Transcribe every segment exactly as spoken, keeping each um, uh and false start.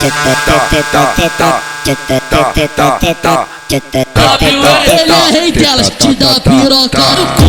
Ele é rei delas, te dá piroca no cu.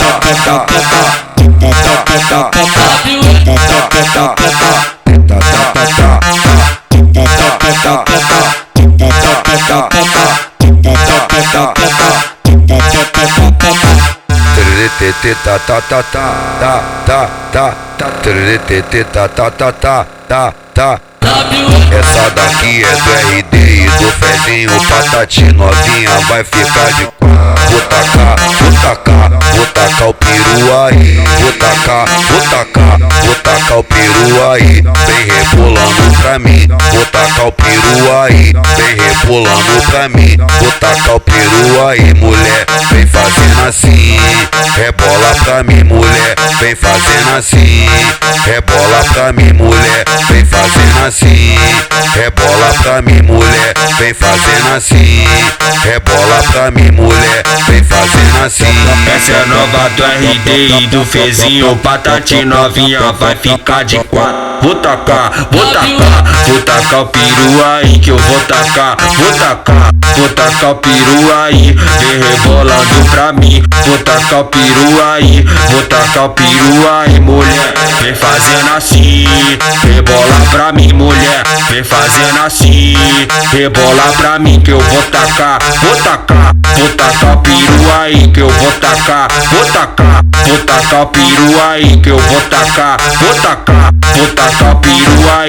Ta ta ta ta ta ta ta ta ta ta ta ta ta. Essa daqui é do R D e do Fezinho, Patati novinha vai ficar de quatro. Vou tacar, vou tacar, vou tacar o peru aí. Vou tacar, vou tacar, vou tacar o peru aí. Vem rebolando pra mim, vou tacar o peru aí. Vem rebolando pra mim, vou tacar o peru aí. Mulher, vem fazendo assim, rebola pra mim, mulher. Vem fazendo assim, rebola pra mim, mulher. Vem fazendo assim, rebola pra mim, mulher. Vem fazendo assim, rebola pra mim, mulher. Vem fazendo assim. Essa é a nova do R D e do Fezinho, Patati novinha vai ficar de quatro. Vou tacar, vou tacar, vou tacar o peru aí que eu vou tacar. Vou tacar, vou tacar o peru aí. Vem rebolando pra mim, vou tacar o peru aí. Vou tacar o peru aí, mulher. Vem fazendo assim, rebola pra mim, mulher. Vem fazendo assim, rebola pra mim que eu vou tacar. Vou tacar, vou tacar o peru aí que eu vou tacar. Vou tacar, vou tacar o peru aí que eu vou tacar. Vou tacar, vou tacar o peru aí.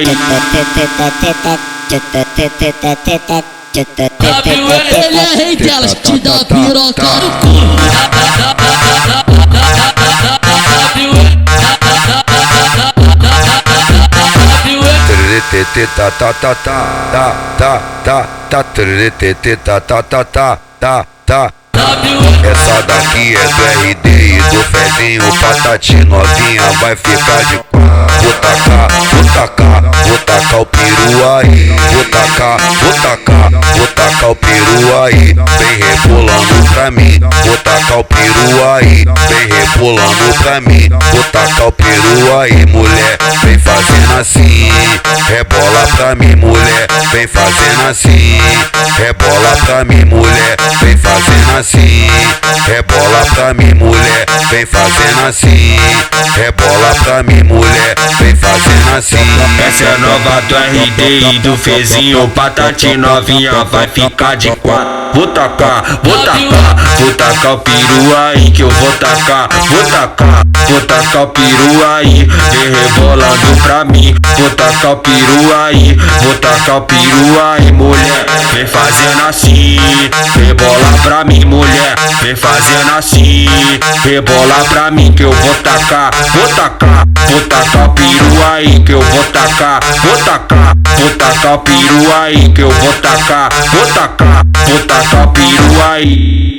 Ele é rei delas, te dá piroca no cu. Ta ta ta ta ta ta ta ta ta ta ta ta ta ta. Essa daqui é do R D e do Fezinho, Patati novinha vai ficar de quatro. Vou tacar, vou tacar, vou tacar o peru aí. Vou tacar, vou tacar, vou tacar o peru aí. Vem rebolando pra mim, vou tacar o peru aí. Vem rebolando pra mim, vou tacar o peru aí. Mulher, vem fazendo assim, rebola pra mim, mulher. Vem fazendo assim, rebola pra mim, mulher. Vem fazendo assim, rebola pra mim, mulher. Vem fazendo assim, rebola pra mim, mulher. Vem fazendo assim. Essa é a nova do R D e do Fezinho, Patati novinha vai ficar de quatro. Vou tacar, vou tacar, vou tacar o peru aí que eu vou tacar. Vou tacar, vou tacar o peru aí. Vem rebolando pra mim, vou tacar o peru aí. Vou tacar o peru aí, mulher. Vem fazendo assim, rebola pra mim, mulher. Vem fazendo assim, rebola pra mim que eu vou tacar. Vou tacar, vou tacar o peru aí que eu vou tacar. Vou tacar, vou tacar o peru aí que eu vou tacar. Vou tacar, vou tacar o peru aí.